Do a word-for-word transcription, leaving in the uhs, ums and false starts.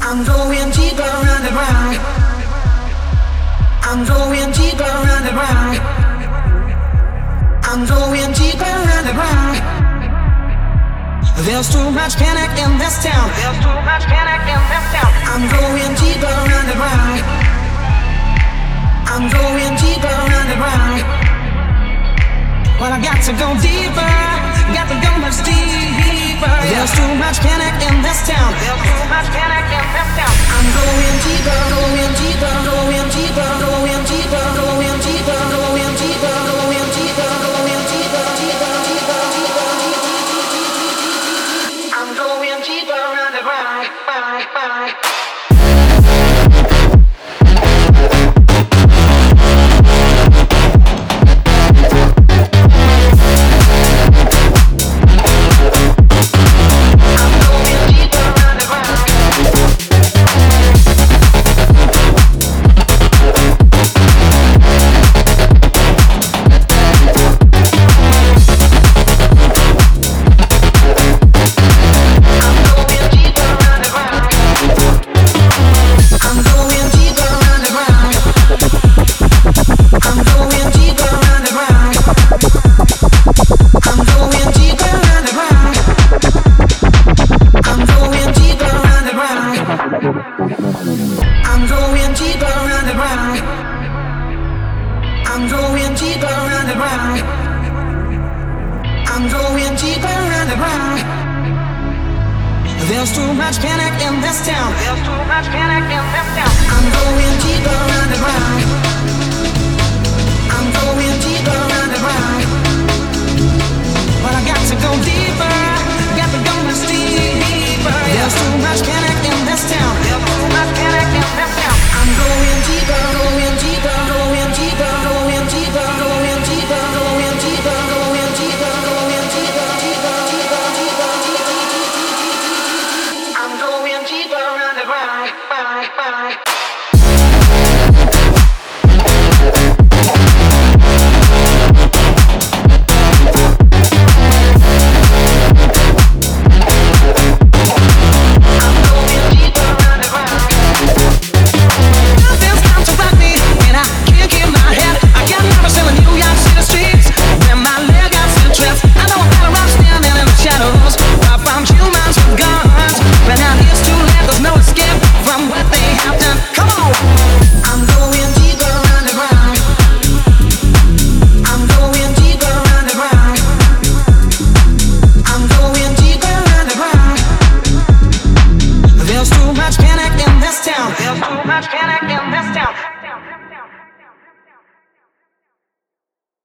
I'm going deeper underground. I'm going deeper underground. I'm going deeper underground. There's too much panic in this town. There's too much panic in this town. I'm going deeper underground. I'm going deeper underground. Well, I got to go deeper. Got to go much deeper. There's too much panic in this town. There's too much panic in this town. I'm going deeper, going deeper, going deeper, going deeper, going deeper, going deeper, going deeper, going deeper, deeper, deeper, deeper, deeper. I'm going deeper underground. Bye, bye. There's too much panic in this town. There's too much panic in this town. I'm going deeper underground. I'm going deeper underground. But I got to go deeper.